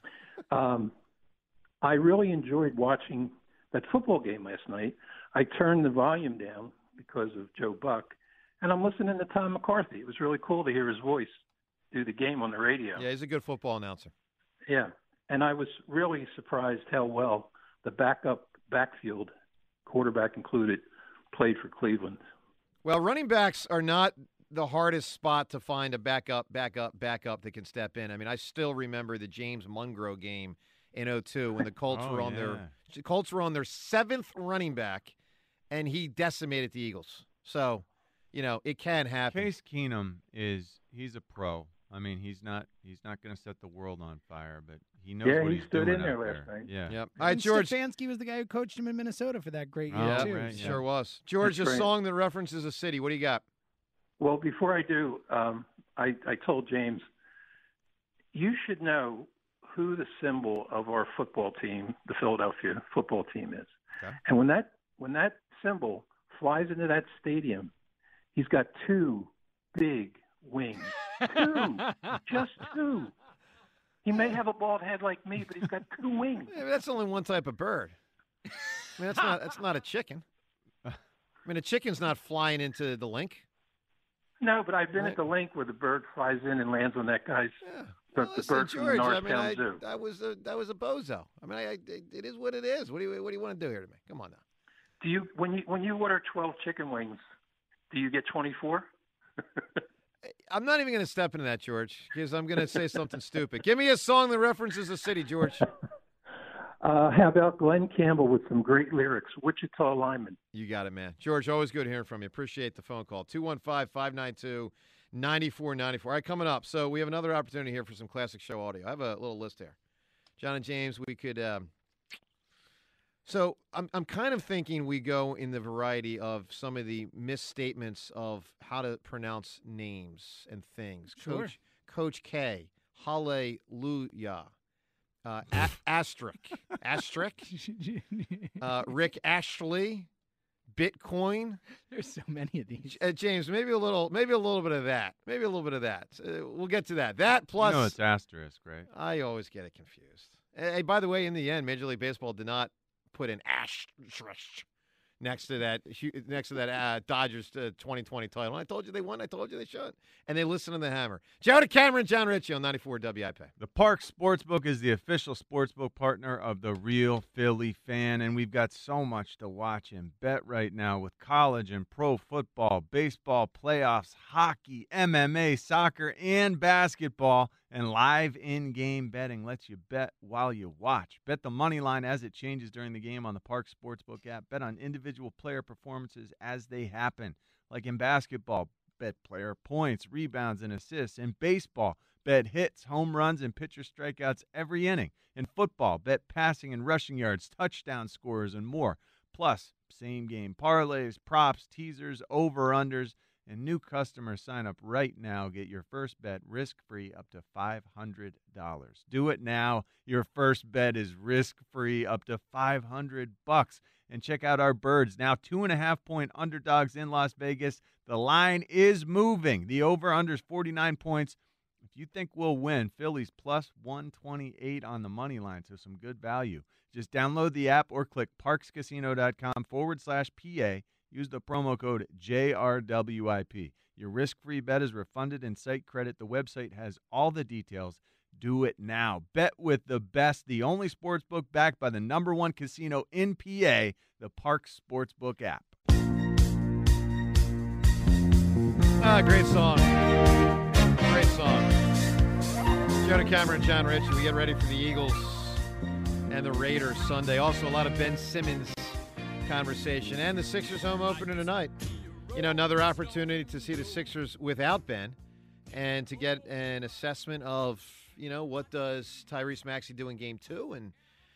Um, I really enjoyed watching that football game last night. I turned the volume down because of Joe Buck, and I'm listening to Tom McCarthy. It was really cool to hear his voice do the game on the radio. Yeah, he's a good football announcer. Yeah. And I was really surprised how well the backup backfield, quarterback included, played for Cleveland. Well, running backs are not the hardest spot to find a backup, backup, backup that can step in. I mean, I still remember the James Mungro game in oh two when the Colts Oh, were on yeah. their the Colts were on their seventh running back, and he decimated the Eagles. So, you know, it can happen. Case Keenum is he's a pro. I mean, he's not he's not going to set the world on fire, but he knows Yeah, what he he's stood doing in there out last there. night. Yeah. Yep. All right, And George. Stefanski was the guy who coached him in Minnesota for that great year, Oh, too. right, so- yeah. Sure was. George, a That's right. song that references a city. What do you got? Well, before I do, um, I, I told James, you should know who the symbol of our football team, the Philadelphia football team, is. Okay. And when that when that symbol flies into that stadium, he's got two big wings. Two, just two. He may have a bald head like me, but he's got two wings. Yeah, but that's only one type of bird. I mean, that's not that's not a chicken. I mean, a chicken's not flying into the link. No, but I've been Right. at the link where the bird flies in and lands on that guy's. Yeah. The, Well, the listen, bird from the George, I mean, Norristown I, Zoo. that was a that was a bozo. I mean, I, I, it is what it is. What do you what do you want to do here to me? Come on now. Do you when you when you order twelve chicken wings, do you get twenty four? I'm not even going to step into that, George, because I'm going to say something stupid. Give me a song that references a city, George. Uh, how about Glenn Campbell with some great lyrics? Wichita lineman. You got it, man. George, always good hearing from you. Appreciate the phone call. two one five, five nine two, nine four nine four. All right, coming up. So we have another opportunity here for some classic show audio. I have a little list here. John and James, we could. Um, so I'm I'm kind of thinking we go in the variety of some of the misstatements of how to pronounce names and things. Sure. Coach Coach K, Hallelujah, uh, a- Asterisk, Asterisk, uh, Rick Ashley, Bitcoin. There's so many of these. Uh, James, maybe a little, maybe a little bit of that. Maybe a little bit of that. Uh, we'll get to that. That plus, You know it's asterisk, right? I always get it confused. Hey, by the way, in the end, Major League Baseball did not put an asterisk next to that hu- next to that uh, Dodgers uh, twenty twenty title. I told you they won. I told you they should. And they listened to the hammer. Joe to Cameron, John Ritchie on ninety-four W I P. The Park Sportsbook is the official sportsbook partner of the Real Philly Fan, and we've got so much to watch and bet right now with college and pro football, baseball playoffs, hockey, M M A, soccer, and basketball. And live in-game betting lets you bet while you watch. Bet the money line as it changes during the game on the Park Sportsbook app. Bet on individual player performances as they happen. Like in basketball, bet player points, rebounds, and assists. In baseball, Bet hits, home runs, and pitcher strikeouts every inning. In football, bet passing and rushing yards, touchdown scores, and more. Plus, same-game parlays, props, teasers, over-unders, and new customers sign up right now. Get your first bet risk-free up to five hundred dollars. Do it now. Your first bet is risk-free up to five hundred bucks. And check out our Birds, now two and a half point underdogs in Las Vegas. The line is moving. The over-under is forty-nine points. If you think we'll win, Phillies plus one twenty-eight on the money line, so some good value. Just download the app or click parkscasino.com forward slash PA. Use the promo code J R W I P. Your risk-free bet is refunded in site credit. The website has all the details. Do it now. Bet with the best, the only sportsbook backed by the number one casino in P A, the Parx Sportsbook app. Ah, great song. Great song. Jonah Cameron, John Rich. We get ready for the Eagles and the Raiders Sunday. Also, a lot of Ben Simmons conversation. And the Sixers home opener tonight. You know, another opportunity to see the Sixers without Ben and to get an assessment of, you know, what does Tyrese Maxey do in game two? And,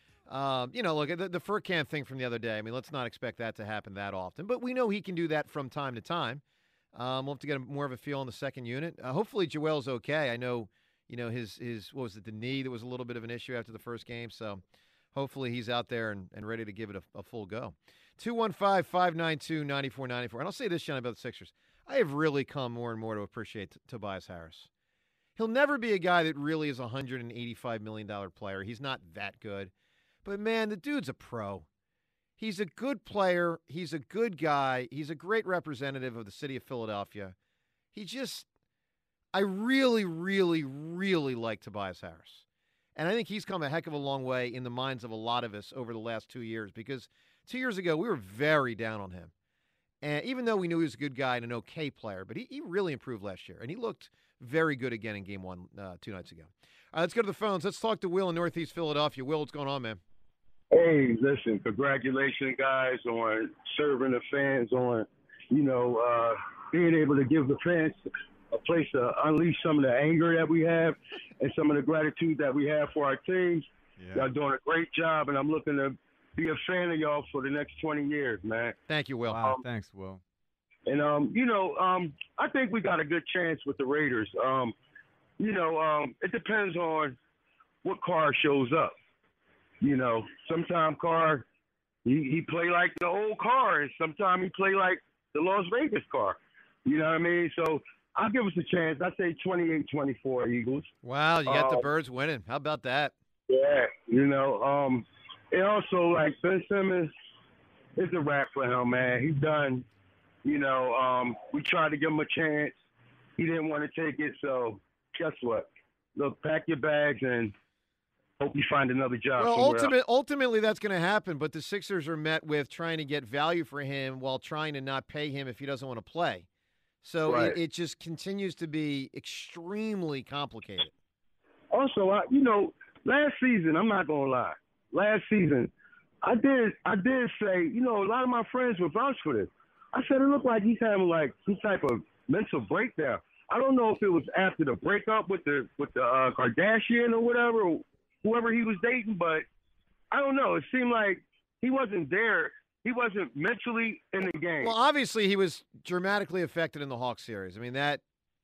um, you know, look, the, the Furkan thing from the other day, I mean, let's not expect that to happen that often. But we know he can do that from time to time. Um, we'll have to get more of a feel on the second unit. Uh, hopefully Joel's okay. I know, you know, his, his what was it, the knee that was a little bit of an issue after the first game. So hopefully he's out there and, and ready to give it a, a full go. two one five, five nine two, nine four nine four. And I'll say this, John, about the Sixers. I have really come more and more to appreciate T- Tobias Harris. He'll never be a guy that really is a one hundred eighty-five million dollars player. He's not that good. But, man, the dude's a pro. He's a good player. He's a good guy. He's a great representative of the city of Philadelphia. He just – I really, really, really like Tobias Harris. And I think he's come a heck of a long way in the minds of a lot of us over the last two years because two years ago we were very down on him. And even though we knew he was a good guy and an okay player, but he, he really improved last year. And he looked very good again in game one uh, two nights ago. All right, let's go to the phones. Let's talk to Will in Northeast Philadelphia. Will, what's going on, man? Hey, listen, congratulations, guys, on serving the fans, on, you know, uh, being able to give the fans a place to unleash some of the anger that we have and some of the gratitude that we have for our teams. Yeah. Y'all doing a great job, and I'm looking to be a fan of y'all for the next twenty years, man. Thank you, Will. Wow, um, thanks, Will. And, um, you know, um, I think we got a good chance with the Raiders. Um, you know, um, it depends on what car shows up. You know, sometimes Carr, he, he play like the old Carr, and sometimes he play like the Las Vegas Carr. You know what I mean? So I'll give us a chance. I say twenty-eight twenty-four Eagles. Wow, you got um, the Birds winning. How about that? Yeah, you know, um, and also, like, Ben Simmons, it's a wrap for him, man. He's done. You know, um, we tried to give him a chance. He didn't want to take it, so guess what? Look, pack your bags and hope you find another job Well, somewhere ultimate, else. ultimately that's going to happen, but the Sixers are met with trying to get value for him while trying to not pay him if he doesn't want to play. So Right. it, it just continues to be extremely complicated. Also, I, you know, last season, I'm not gonna lie. Last season, I did, I did say, you know, a lot of my friends would vouch for this. I said it looked like he's having like some type of mental breakdown. I don't know if it was after the breakup with the with the uh, Kardashian or whatever, or whoever he was dating, but I don't know. It seemed like he wasn't there. He wasn't mentally in the game. Well, obviously he was dramatically affected in the Hawks series. I mean, that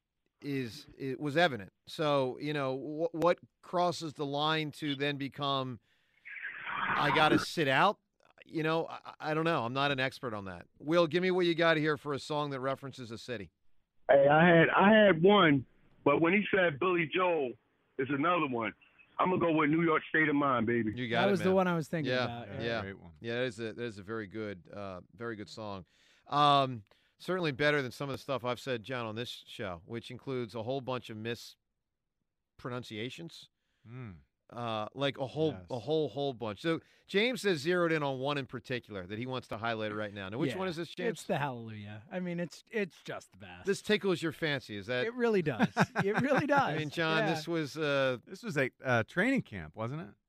is it was evident. So, you know, wh- what crosses the line to then become I got to sit out? You know, I, I don't know. I'm not an expert on that. Will, give me what you got here for a song that references a city. Hey, I had I had one, but when he said Billy Joel, is another one. I'm gonna go with New York State of Mind, baby. You got that it, was man. the one I was thinking yeah, about. Yeah, Yeah. Great one. yeah. That is a that is a very good, uh, very good song. Um, certainly better than some of the stuff I've said, John, on this show, which includes a whole bunch of mispronunciations. Mm. Uh, like a whole, Yes. a whole, whole bunch. So James has zeroed in on one in particular that he wants to highlight right now. Now, which Yeah. one is this, James? It's the Hallelujah. I mean, it's it's just the best. This tickles your fancy, is that? It really does. It really does. I mean, John, Yeah. this was. Uh, This was a uh, training camp, wasn't it?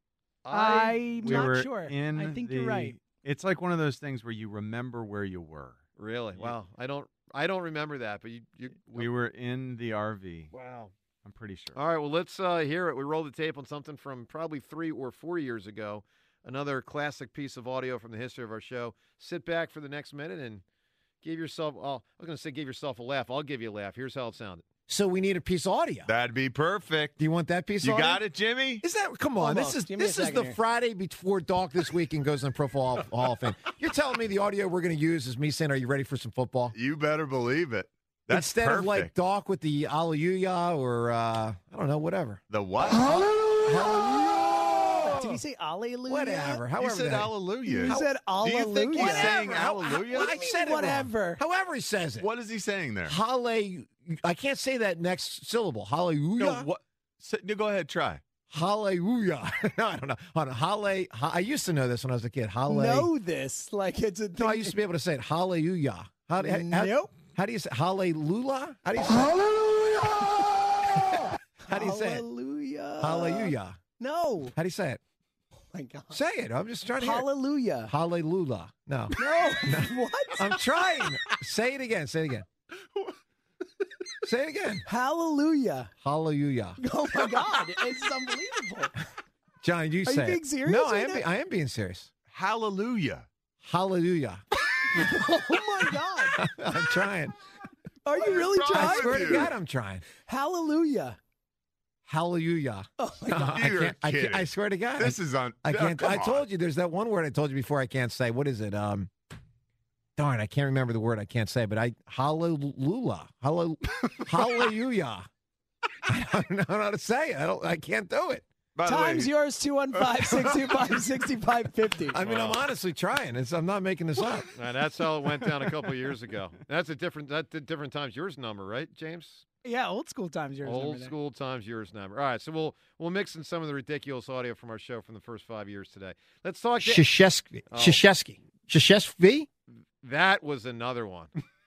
I'm we not were sure. In I think the, you're right. It's like one of those things where you remember where you were. Really? Wow. I don't. I don't remember that, but you. you We were in the R V. Wow. I'm pretty sure. All right, well, let's uh, hear it. We rolled the tape on something from probably three or four years ago. Another classic piece of audio from the history of our show. Sit back for the next minute and give yourself, oh, I was going to say give yourself a laugh. I'll give you a laugh. Here's how it sounded. So we need a piece of audio. That'd be perfect. Do you want that piece You of audio? got it, Jimmy? Is that, come on, Hold this on. is Give me a this is second the here. Friday before Doc this weekend goes in Pro Football Hall of Fame. You're telling me the audio we're going to use is me saying, are you ready for some football? You better believe it. That's Instead perfect. of like Doc with the Alleluia or, uh, I don't know, whatever. The what? Hallelujah! Did he say Alleluia? Whatever. However You said that- hallelujah. You said Do you think he's Alleluia. saying Whatever. hallelujah? I said it wrong. Whatever. However he says it. What is he saying there? Halle, I can't say that next syllable. Hallelujah. No, what? Say- no, go ahead, try. Hallelujah. No, I don't know. Hold on. Halle, ha- I used to know this when I was a kid. Halle. Know this like it's a thing. No, I used to be able to say it. Hallelujah. How, how, how, Nope. how do you say Hallelujah? How do you say Hallelujah? How do you say it? Hallelujah. Hallelujah. No. How do you say it? Oh my God. Say it. I'm just trying to hear it. Hallelujah. Hallelujah. No. No. What? I'm trying. Say it again. Say it again. Say it again. Hallelujah. Hallelujah. Oh my God. It's unbelievable. John, you Are say you it. being serious No, I right am. now? Be, I am being serious. Hallelujah. Hallelujah. Oh my God. I'm trying. Are you really wrong trying? I swear to you? God, I'm trying. Hallelujah. Hallelujah. Oh my No, God. I You're can't, I can't. kidding. I swear to God. This I, is on. I no, can't. come I on. told you. There's that one word I told you before. I can't say. What is it? Um. Darn, I can't remember the word. I can't say. But I hallelujah. Hallelujah. Hallelujah. I don't know how to say it. I don't. I can't do it. By the Time's way, yours, two one five, six two five, six five five zero. I mean, I'm Wow. honestly trying. It's, I'm not making this up. And that's how it went down a couple of years ago. That's a different. That's a different times yours number, right, James? Yeah, old school times yours. Old number there. school times yours number. All right, so we'll we'll mix in some of the ridiculous audio from our show from the first five years today. Let's talk. Krzyzewski. Oh. Krzyzewski. Krzyzewski. That was another one.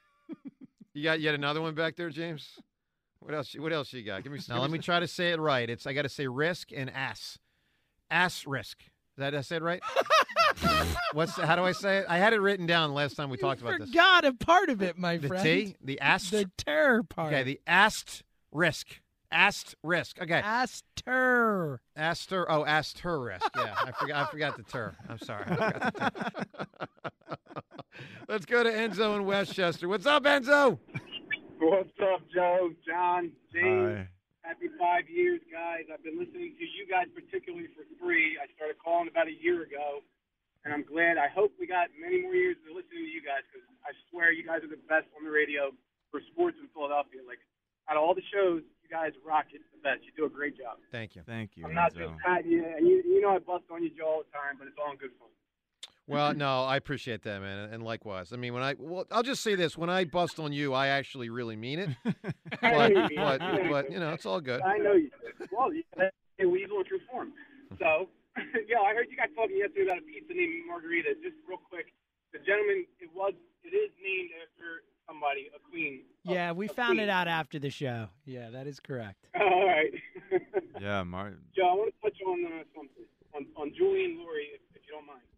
You got yet another one back there, James? What else? What else you got? Give me. Now give let me me try to say it right. It's I got to say risk and ass. Ass risk. Is that I said right? What's how do I say it? I had it written down last time we talked about this. Forgot a part of it, my The friend. T, the ast. The terror part. Okay, the ast risk. Ast risk. Okay. Aster. Aster. Oh, Aster risk. Yeah, I forgot. I forgot the ter. I'm sorry. I forgot the ter. Let's go to Enzo in Westchester. What's up, Enzo? What's up, Joe, John, James? Hi. Happy five years, guys. I've been listening to you guys particularly for free. I started calling about a year ago, and I'm glad. I hope we got many more years of listening to you guys because I swear you guys are the best on the radio for sports in Philadelphia. Like, out of all the shows, you guys rock it the best. You do a great job. Thank you. Thank you, I'm not Enzo. just patting you, and you, you know I bust on you, Joe, all the time, but it's all in good fun. Well, no, I appreciate that, man, and likewise. I mean, when I well, I'll just say this: when I bust on you, I actually really mean it. I know But, you mean but, it. but you know, it's all good. I know you do. Well, you that's a weasel in true form. So, yeah, I heard you guys talking yesterday about a pizza named Margarita. Just real quick, the gentleman, it was, it is named after somebody, a queen. Yeah, we a found queen. it out after the show. Yeah, that is correct. All right. Yeah, Mar- Joe, I want to touch on uh, something, on, on Julian Lurie, if, if you don't mind.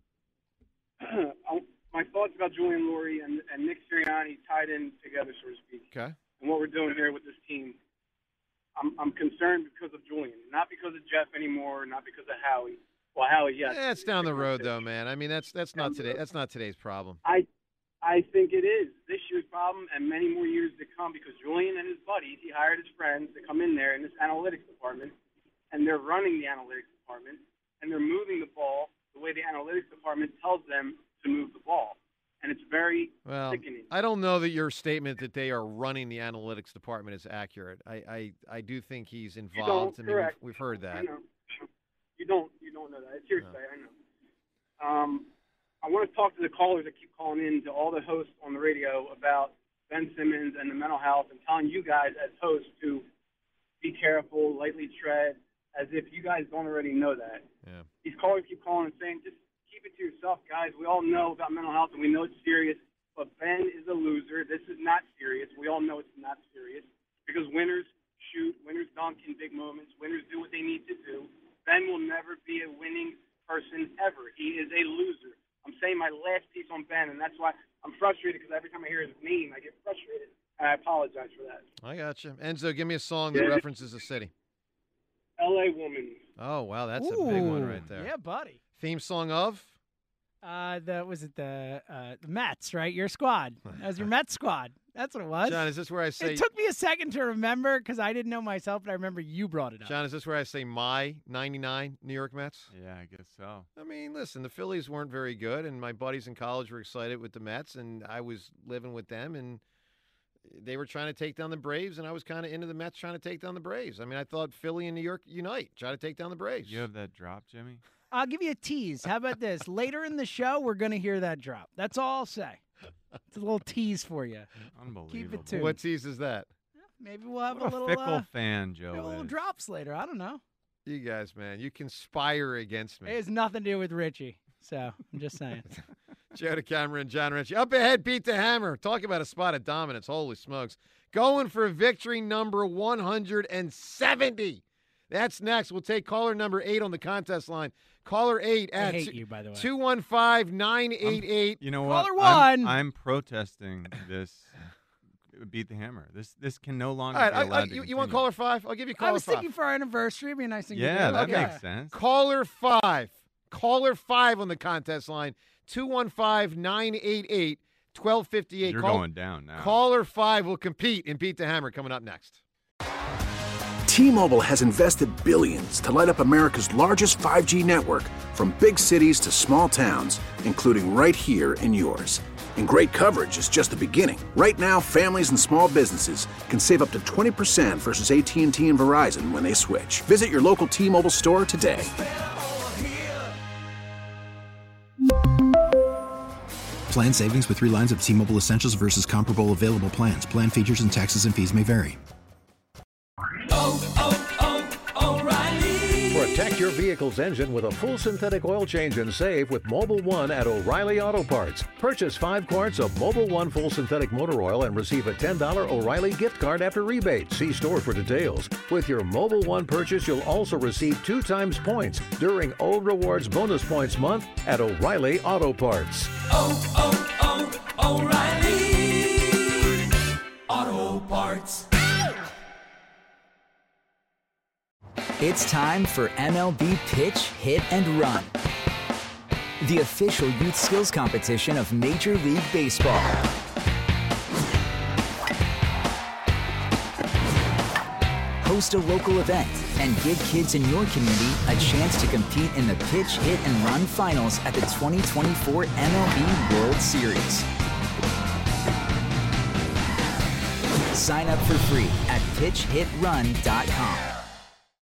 I, my thoughts about Julian Lurie and, and Nick Sirianni tied in together, so to speak. Okay. And what we're doing here with this team. I'm, I'm concerned because of Julian, not because of Jeff anymore, not because of Howie. Well, Howie, yes. Yeah, it's down the road, though, man. I mean, that's that's not today. That's not today's problem. I I think it is this year's problem and many more years to come because Julian and his buddies, he hired his friends to come in there in this analytics department, and they're running the analytics department, and they're moving the ball the way the analytics department tells them to move the ball. And it's very Well, sickening. I don't know that your statement that they are running the analytics department is accurate. I I, I do think he's You involved. don't, I mean, correct. we've, we've heard that. I know. You don't. You don't know that. It's hearsay. I know. Um, I want to talk to the callers that keep calling in, to all the hosts on the radio about Ben Simmons and the mental health, and telling you guys as hosts to be careful, lightly tread, as if you guys don't already know that. Yeah. These callers keep calling and saying, just keep it to yourself, guys. We all know about mental health, and we know it's serious. But Ben is a loser. This is not serious. We all know it's not serious because winners shoot, winners dunk in big moments, winners do what they need to do. Ben will never be a winning person ever. He is a loser. I'm saying my last piece on Ben, and that's why I'm frustrated because every time I hear his name, I get frustrated. I apologize for that. I got you. Enzo, give me a song that Yeah. references a city. L A Woman. Oh, wow, that's a big one right there. Yeah, buddy. Theme song of? Uh, the was it the uh, the Mets, right? Your squad. That was your Mets squad. That's what it was. John, is this where I say... It took me a second to remember because I didn't know myself, but I remember you brought it up. John, is this where I say my ninety-nine New York Mets? Yeah, I guess so. I mean, listen, the Phillies weren't very good, and my buddies in college were excited with the Mets, and I was living with them, and they were trying to take down the Braves, and I was kind of into the Mets trying to take down the Braves. I mean, I thought Philly and New York unite, try to take down the Braves. You have that drop, Jimmy? I'll give you a tease. How about this? Later in the show, we're going to hear that drop. That's all I'll say. It's a little tease for you. Unbelievable. Keep it tuned. What tease is that? Maybe we'll have What a a little fickle uh, fan Joe little is. drops later. I don't know. You guys, man, you conspire against me. It has nothing to do with Richie. So I'm just saying. Joe DeCamera and John Ritchie. Up ahead, Pete the Hammer. Talk about a spot of dominance. Holy smokes. Going for victory number one hundred seventy. That's next. We'll take caller number eight on the contest line. Caller eight I at hate you, by the way. two one five, nine eight eight. You know what? Caller I'm, one. I'm protesting this. Beat the Hammer. This this can no longer All right, be I, allowed I, to you, you want continue. caller five? I'll give you caller I was five. thinking for our anniversary, it'd be a nice thing Yeah, to do. that Okay. makes sense. Caller five. Caller five on the contest line. two one five, nine eight eight, one two five eight. You're Call- going down now. Caller five will compete in Beat the Hammer coming up next. T-Mobile has invested billions to light up America's largest five G network, from big cities to small towns, including right here in yours. And great coverage is just the beginning. Right now, families and small businesses can save up to twenty percent versus A T and T and Verizon when they switch. Visit your local T-Mobile store today. Plan savings with three lines of T-Mobile Essentials versus comparable available plans. Plan features and taxes and fees may vary. Protect your vehicle's engine with a full synthetic oil change and save with Mobile One at O'Reilly Auto Parts. Purchase five quarts of Mobile One full synthetic motor oil and receive a ten dollars O'Reilly gift card after rebate. See store for details. With your Mobile One purchase, you'll also receive two times points during O Rewards Bonus Points Month at O'Reilly Auto Parts. Oh, oh, oh, O'Reilly Auto Parts. It's time for M L B Pitch, Hit, and Run, the official youth skills competition of Major League Baseball. Host a local event and give kids in your community a chance to compete in the Pitch, Hit, and Run finals at the twenty twenty-four M L B World Series. Sign up for free at pitch hit run dot com.